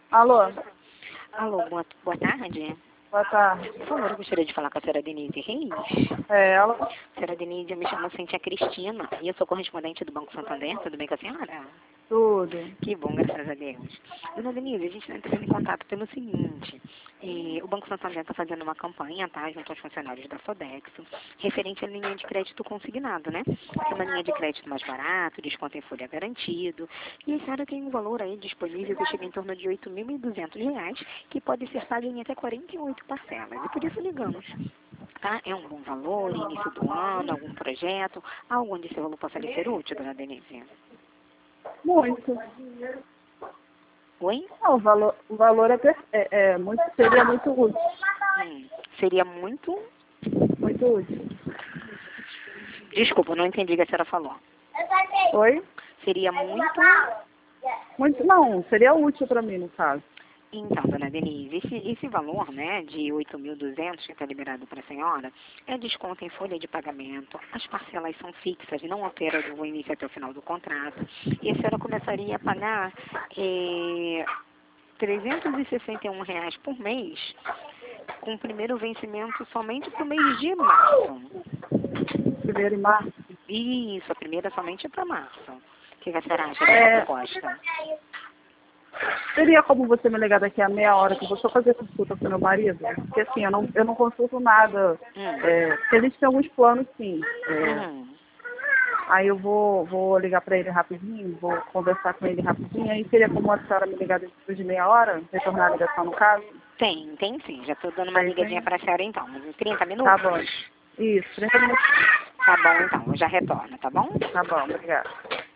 Alô? Alô, boa tarde. Boa tarde. Por favor, eu gostaria de falar com a senhora Denise Reis. É, ela? Senhora Denise, eu me chamo Cíntia Cristina e eu sou correspondente do Banco Santander. Tudo bem com a senhora? Tudo. Que bom, graças a Deus. Dona Denise, a gente está entrando em contato pelo seguinte. O Banco Santander está fazendo uma campanha, tá, junto aos funcionários da Sodexo, referente à linha de crédito consignado, né? Que é uma linha de crédito mais barato, desconto em folha garantido. E a senhora tem um valor aí disponível que chega em torno de R$ 8.200, que pode ser pago em até 48 parcelas. E por isso ligamos. Tá? É um bom valor, início do ano, algum projeto, algo onde esse valor possa lhe ser útil, dona Denise? Muito. Oi? Não, o valor muito, seria muito útil. Seria muito... Muito útil. Desculpa, não entendi o que a senhora falou. Oi? Seria muito... Muito não, seria útil para mim, no caso. Então, dona Denise, esse valor, né, de 8.200 que está liberado para a senhora, é desconto em folha de pagamento, as parcelas são fixas, não altera do início até o final do contrato, e a senhora começaria a pagar R$ 361 por mês, com o primeiro vencimento somente para o mês de março. Primeiro em março. Isso, a primeira somente é para março. O que a senhora acha dessa proposta? Seria como você me ligar daqui a meia hora que eu vou só fazer consulta com meu marido? Porque assim, eu não consulto nada. Porque a gente tem alguns planos, sim. Aí eu vou ligar para ele rapidinho, vou conversar com ele rapidinho. Aí seria como a senhora me ligar depois de meia hora, retornar a ligação no caso? Tem sim. Já estou dando uma ligadinha para a senhora então. Uns 30 minutos? Tá bom. Isso, 30 minutos. Tá bom então, eu já retorno, tá bom? Tá bom, obrigada.